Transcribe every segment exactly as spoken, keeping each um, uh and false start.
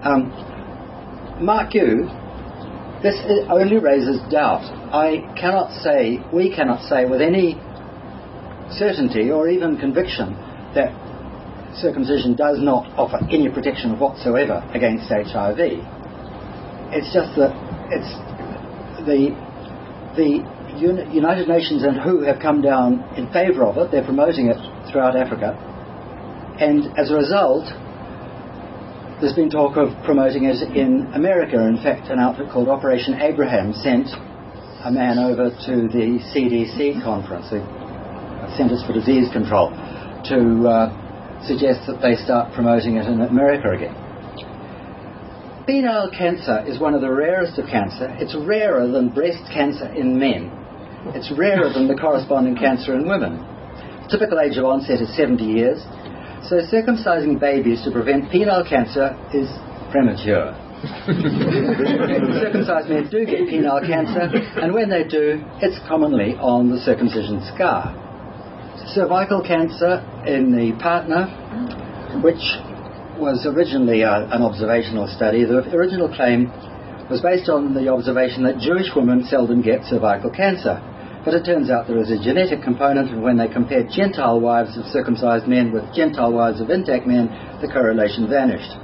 Um, mark you, this only raises doubt. I cannot say, we cannot say with any certainty or even conviction that circumcision does not offer any protection whatsoever against H I V. It's just that it's the the United Nations and W H O have come down in favour of it. They're promoting it throughout Africa, and as a result, there's been talk of promoting it in America. In fact, an outfit called Operation Abraham sent a man over to the C D C conference, the Centers for Disease Control, to uh, suggest that they start promoting it in America again. Penile cancer is one of the rarest of cancer. It's rarer than breast cancer in men. It's rarer than the corresponding cancer in women. Typical age of onset is seventy years. So circumcising babies to prevent penile cancer is premature. Circumcised men do get penile cancer, and when they do, it's commonly on the circumcision scar. Cervical cancer in the partner, which was originally a, an observational study. The original claim was based on the observation that Jewish women seldom get cervical cancer. But it turns out there is a genetic component, and when they compared Gentile wives of circumcised men with Gentile wives of intact men, the correlation vanished.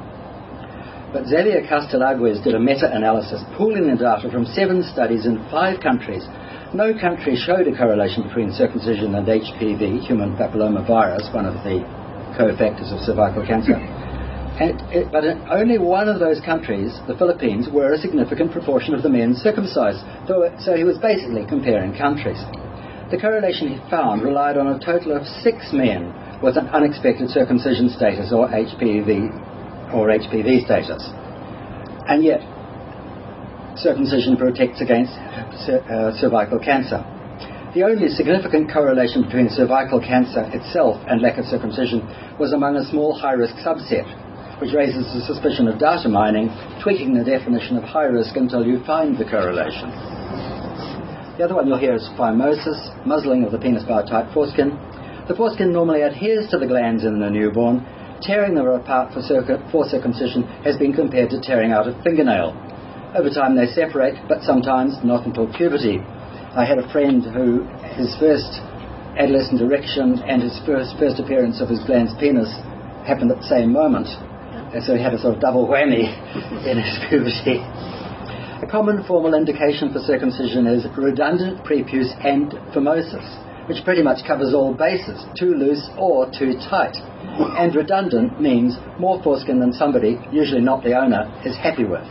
But Xavier Castelagüez did a meta-analysis pooling the data from seven studies in five countries. No country showed a correlation between circumcision and H P V, human papillomavirus, one of the cofactors of cervical cancer. And it, but in only one of those countries, the Philippines, were a significant proportion of the men circumcised. So, so he was basically comparing countries. The correlation he found relied on a total of six men with an unexpected circumcision status or H P V or H P V status. And yet, circumcision protects against uh, cervical cancer. The only significant correlation between cervical cancer itself and lack of circumcision was among a small high-risk subset, which raises the suspicion of data mining, tweaking the definition of high risk until you find the correlation. The other one you'll hear is phimosis, muzzling of the penis by a tight foreskin. The foreskin normally adheres to the glands in the newborn. Tearing them apart for, circ- for circumcision has been compared to tearing out a fingernail. Over time they separate, but sometimes not until puberty. I had a friend who, his first adolescent erection and his first, first appearance of his glans penis happened at the same moment. So he had a sort of double whammy in his puberty. A common formal indication for circumcision is redundant prepuce and phimosis, which pretty much covers all bases, too loose or too tight. And redundant means more foreskin than somebody, usually not the owner, is happy with.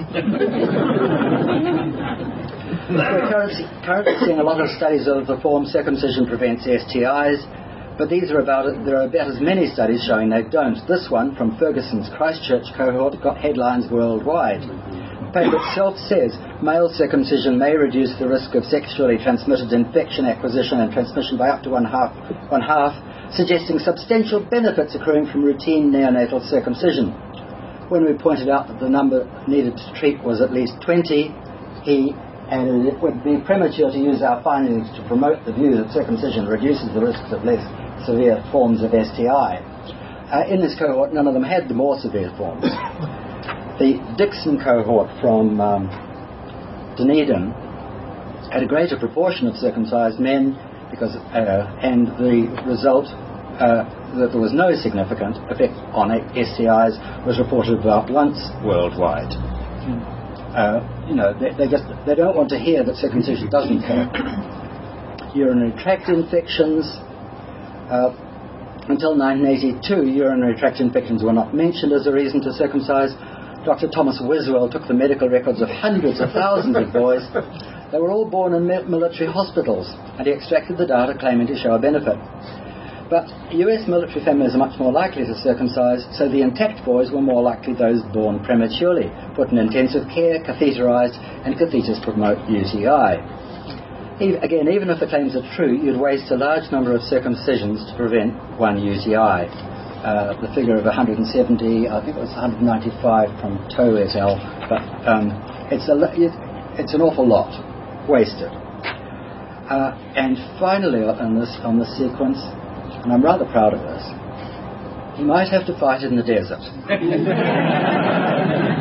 We're currently, currently seeing a lot of studies of the form circumcision prevents S T Is, but these are about there are about as many studies showing they don't. This one from Ferguson's Christchurch cohort got headlines worldwide. The paper itself says male circumcision may reduce the risk of sexually transmitted infection acquisition and transmission by up to one half, one half, suggesting substantial benefits accruing from routine neonatal circumcision. When we pointed out that the number needed to treat was at least twenty, he added it would be premature to use our findings to promote the view that circumcision reduces the risks of less severe forms of S T I. Uh, in this cohort, none of them had the more severe forms. The Dixon cohort from um, Dunedin had a greater proportion of circumcised men, because, uh, and the result uh, that there was no significant effect on S T Is was reported about once worldwide. Uh, you know, they, they just they don't want to hear that circumcision doesn't help. Urinary tract infections. Uh, until nineteen eighty-two, urinary tract infections were not mentioned as a reason to circumcise. Doctor Thomas Wiswell took the medical records of hundreds of thousands of boys. They were all born in military hospitals, and he extracted the data claiming to show a benefit. But U S military families are much more likely to circumcise, so the intact boys were more likely those born prematurely, put in intensive care, catheterized, and catheters promote U T I. Again, even if the claims are true, you'd waste a large number of circumcisions to prevent one U T I. Uh, the figure of one hundred seventy, I think it was one hundred ninety-five from Toe et al., but um, it's, a, it's an awful lot wasted. Uh, and finally on this, on this sequence, and I'm rather proud of this, you might have to fight in the desert.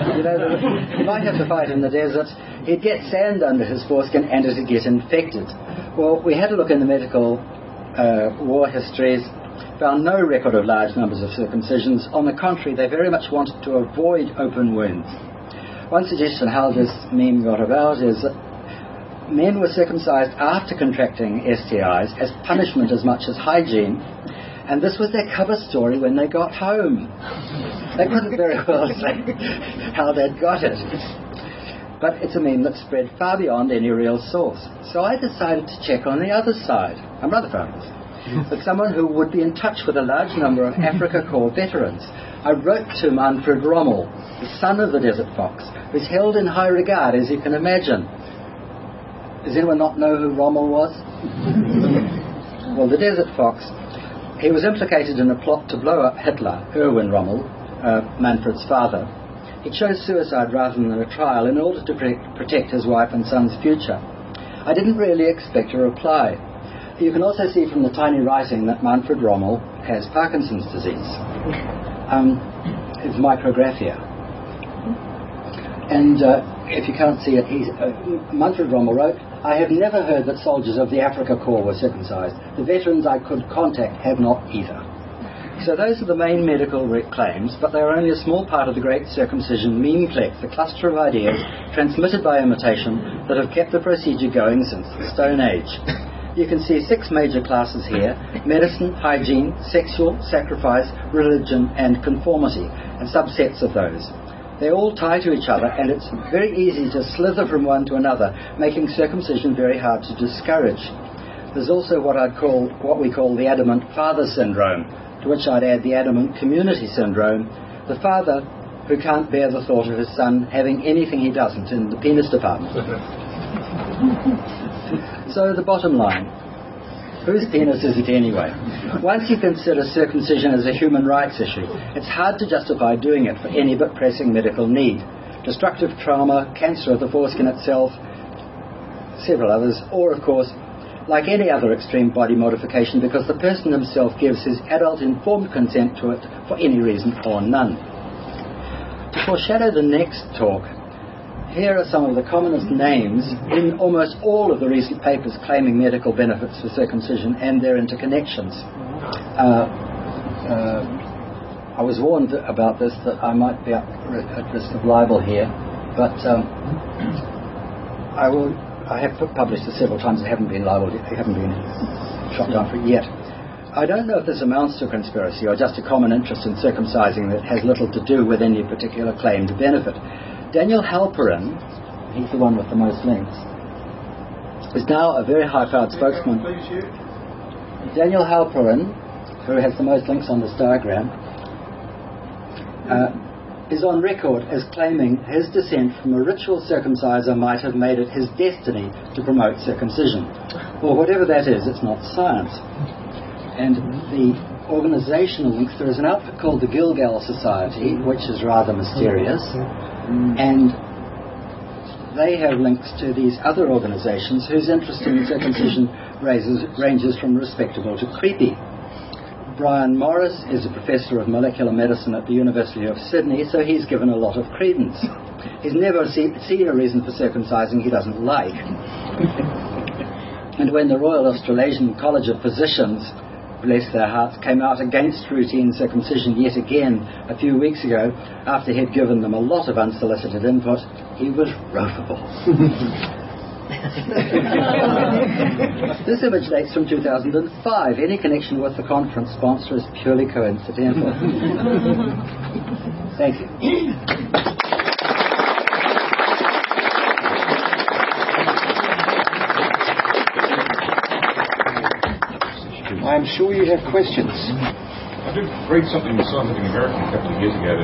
He might have to fight in the desert. He'd get sand under his foreskin and it'd get infected. Well, we had a look in the medical uh, war histories, found no record of large numbers of circumcisions. On the contrary, they very much wanted to avoid open wounds. One suggestion how this meme got about is that men were circumcised after contracting S T Is as punishment as much as hygiene, and this was their cover story when they got home. They couldn't very well say how they'd got it. But it's a meme that spread far beyond any real source. So I decided to check on the other side. I'm rather proud of this. With someone who would be in touch with a large number of Africa Corps veterans. I wrote to Manfred Rommel, the son of the Desert Fox, who's held in high regard, as you can imagine. Does anyone not know who Rommel was? Well, the Desert Fox, he was implicated in a plot to blow up Hitler, Erwin Rommel, uh, Manfred's father. He chose suicide rather than a trial in order to pre- protect his wife and son's future. I didn't really expect a reply. You can also see from the tiny writing that Manfred Rommel has Parkinson's disease. Um, it's micrographia. And uh, if you can't see it, he's, uh, Manfred Rommel wrote, I have never heard that soldiers of the Africa Corps were circumcised. The veterans I could contact have not either. So those are the main medical claims, but they are only a small part of the great circumcision memeplex, the cluster of ideas transmitted by imitation that have kept the procedure going since the Stone Age. You can see six major classes here: medicine, hygiene, sexual, sacrifice, religion, and conformity, and subsets of those. They all tie to each other, and it's very easy to slither from one to another, making circumcision very hard to discourage. There's also what I'd call, what we call the adamant father syndrome, to which I'd add the adamant community syndrome, the father who can't bear the thought of his son having anything he doesn't in the penis department. So the bottom line, whose penis is it anyway? Once you consider circumcision as a human rights issue, it's hard to justify doing it for any but pressing medical need. Destructive trauma, cancer of the foreskin itself, several others, or of course, like any other extreme body modification, because the person himself gives his adult informed consent to it for any reason or none. To foreshadow the next talk, here are some of the commonest names in almost all of the recent papers claiming medical benefits for circumcision and their interconnections. Uh, uh, I was warned about this, that I might be at risk of libel here, but um, I will. I have published this several times. I haven't been libelled. I haven't been shot down for it yet. I don't know if this amounts to a conspiracy or just a common interest in circumcising that has little to do with any particular claimed benefit. Daniel Halperin, he's the one with the most links, is now a very high-powered spokesman. Daniel Halperin, who has the most links on this diagram, uh, is on record as claiming his descent from a ritual circumciser might have made it his destiny to promote circumcision. Well, whatever that is, it's not science. And the organizational links, there is an outfit called the Gilgal Society, which is rather mysterious, and they have links to these other organizations whose interest in circumcision raises, ranges from respectable to creepy. Brian Morris is a professor of molecular medicine at the University of Sydney, so he's given a lot of credence. He's never see, seen a reason for circumcising he doesn't like. And when the Royal Australasian College of Physicians, bless their hearts, came out against routine circumcision yet again a few weeks ago, after he'd given them a lot of unsolicited input, he was ropeable. This image dates from two thousand five. Any connection with the conference sponsor is purely coincidental. Thank you. I'm sure you have questions. I did read something in the Scientific American a couple of years ago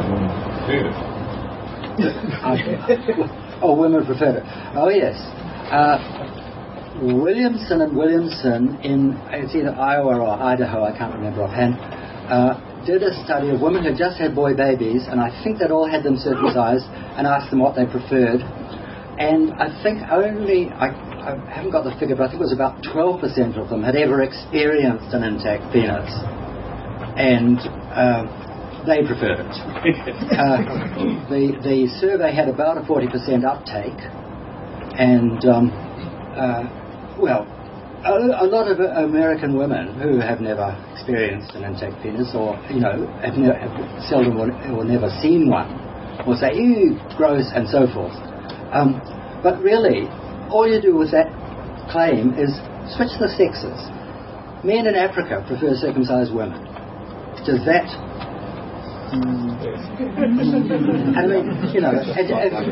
that women preferred it. Oh, women preferred it. Oh, yes. Uh, Williamson and Williamson in, it's either Iowa or Idaho, I can't remember offhand, uh, did a study of women who just had boy babies, and I think they'd all had them circumcised, and asked them what they preferred. And I think only, I, I haven't got the figure, but I think it was about twelve percent of them had ever experienced an intact penis. And uh, they preferred it. Uh, the the survey had about a forty percent uptake, and um, uh, well, a, a lot of American women who have never experienced an intact penis, or you know, have, ne- have seldom or, or never seen one, will say, "Ew, gross," and so forth. Um, but really, all you do with that claim is switch the sexes. Men in Africa prefer circumcised women. Does that? Mm. I mean, you know. And,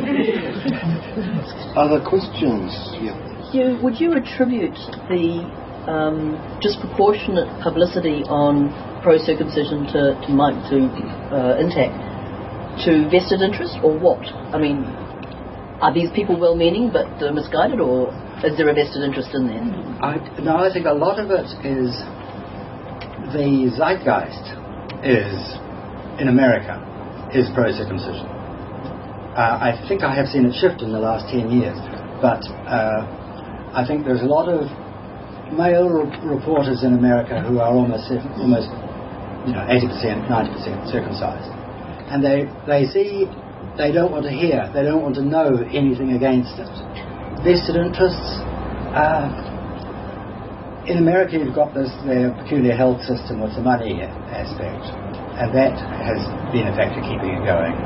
and Other questions? Yeah. You, would you attribute the um, disproportionate publicity on pro-circumcision to to, might, to uh, intact to vested interest, or what? I mean, are these people well-meaning but uh, misguided, or is there a vested interest in there? I, no, I think a lot of it is the zeitgeist is in America is pro-circumcision. Uh, I think I have seen it shift in the last ten years, but uh, I think there's a lot of male re- reporters in America who are almost almost you know eighty percent, ninety percent circumcised, and they they see they don't want to hear, they don't want to know anything against it. Vested interests. Uh, in America, you've got this their peculiar health system with the money aspect, and that has been a factor keeping it going.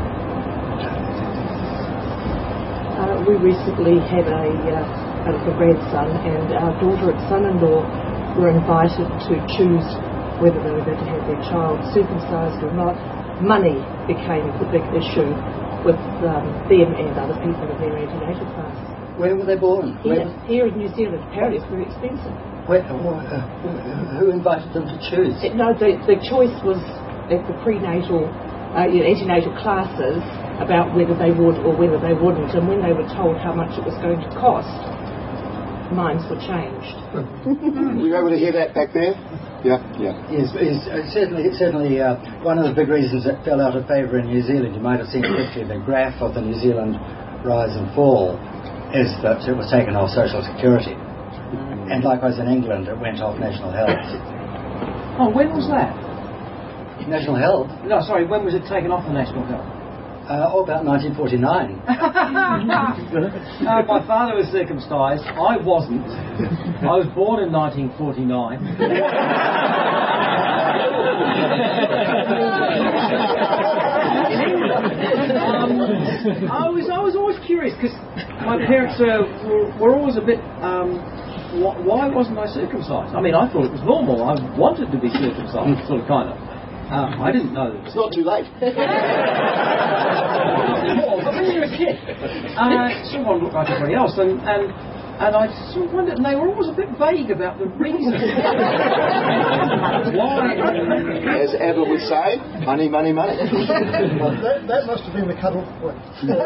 Uh, we recently had a, uh, a little grandson, and our daughter and son-in-law were invited to choose whether they were going to have their child circumcised or not. Money became the big issue with um, them and other people in their antenatal class. Where were they born? Here, here in New Zealand. Apparently it's very expensive. Where, uh, who invited them to choose? It, no, the, the choice was at the prenatal, uh, you know, antenatal classes about whether they would or whether they wouldn't. And when they were told how much it was going to cost, minds were changed. Were you able to hear that back there? Yeah, yeah. Yes, yes, uh, certainly, certainly uh, one of the big reasons it fell out of favour in New Zealand, you might have seen a picture, the graph of the New Zealand rise and fall, is that it was taken off Social Security. And likewise in England, it went off National Health. Oh, when was that? National Health? No, sorry, when was it taken off the National Health? Uh, oh, about nineteen forty-nine. uh, my father was circumcised. I wasn't. I was born in nineteen forty-nine. um, I was I was always curious because my parents uh, were, were always a bit. Um, wh- why wasn't I circumcised? I mean, I thought it was normal. I wanted to be circumcised, sort of, kind of. Uh, I didn't know that. It's not too late. But when you were a kid, uh, someone looked like everybody else, and, and and I sort of wondered, and they were always a bit vague about the reason. Why? As Abba would say, money, money, money. Well, that, that must have been the cut-off point.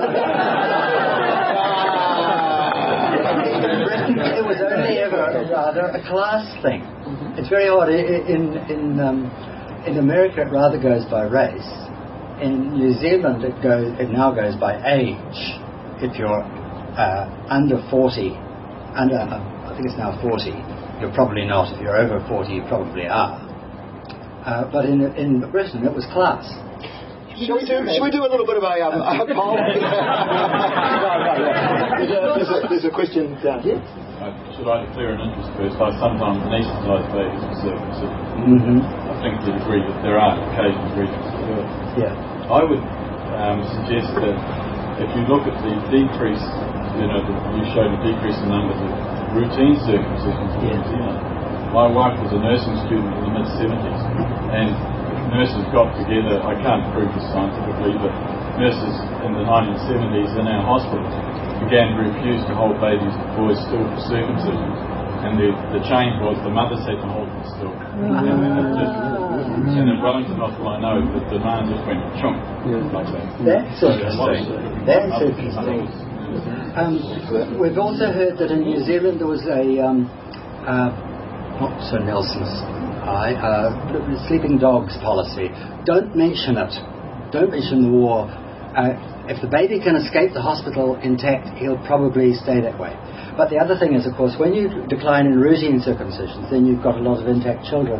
It was only ever rather a class thing. It's very odd. In in um, in America, it rather goes by race. In New Zealand, it goes. It now goes by age. If you're uh, under forty, under uh, I think it's now forty, you're probably not. If you're over forty, you probably are. Uh, but in in Britain, it was class. Shall we do? Shall we do a little bit of a, um, a poll? no, no, no. There's a, there's, a, there's a question down here. Uh, should I declare an interest first? I sometimes anaesthetise babies with circumcision. Mm-hmm. I think you'd agree that there are occasions where you can do it. Yeah. I would um, suggest that if you look at the decrease, you know, the, you showed a decrease in numbers of routine circumcisions in New Zealand. My wife was a nursing student in the mid seventies, and nurses got together. I can't prove this scientifically, but nurses in the nineteen seventies in our hospitals began to refuse to hold babies and boys still for circumcision, and the, the change was the mothers had to hold them still. Ah. And, and, just, and in Wellington Hospital, I know that the man just went chunk like that. That's interesting. That's interesting. Um, we've also heard that in New Zealand there was a um, uh, not Sir Nelson's eye, uh, sleeping dogs policy. Don't mention it. Don't mention the war. Uh, if the baby can escape the hospital intact, he'll probably stay that way. But the other thing is, of course, when you decline in routine circumcisions, then you've got a lot of intact children,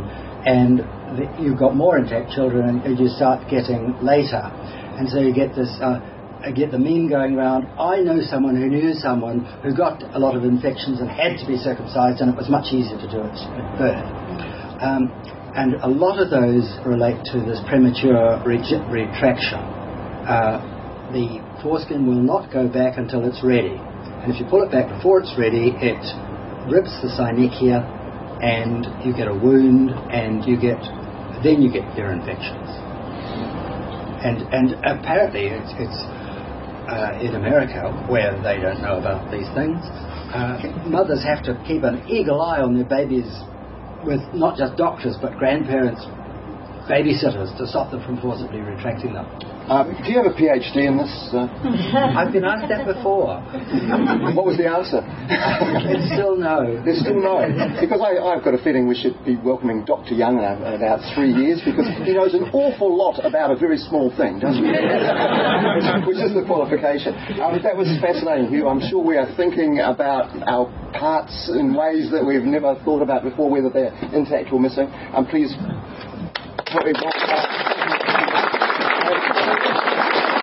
and the, you've got more intact children, and you start getting later. And so you get this, uh, I get the meme going around, I know someone who knew someone who got a lot of infections and had to be circumcised, and it was much easier to do it at birth. Um, and a lot of those relate to this premature re- retraction. Uh, the foreskin will not go back until it's ready. And if you pull it back before it's ready, it rips the synechia, and you get a wound, and you get then you get ear infections. And and apparently it's, it's uh, in America, where they don't know about these things, uh, mothers have to keep an eagle eye on their babies, with not just doctors but grandparents, babysitters, to stop them from forcibly retracting them. Um, do you have a PhD in this? Uh? I've been asked that before. What was the answer? It's still no. It's still no. Because I, I've got a feeling we should be welcoming Doctor Young in about three years, because he knows an awful lot about a very small thing, doesn't he? Which is the qualification. Um, that was fascinating, Hugh. I'm sure we are thinking about our parts in ways that we've never thought about before, whether they're intact or missing. Um, please...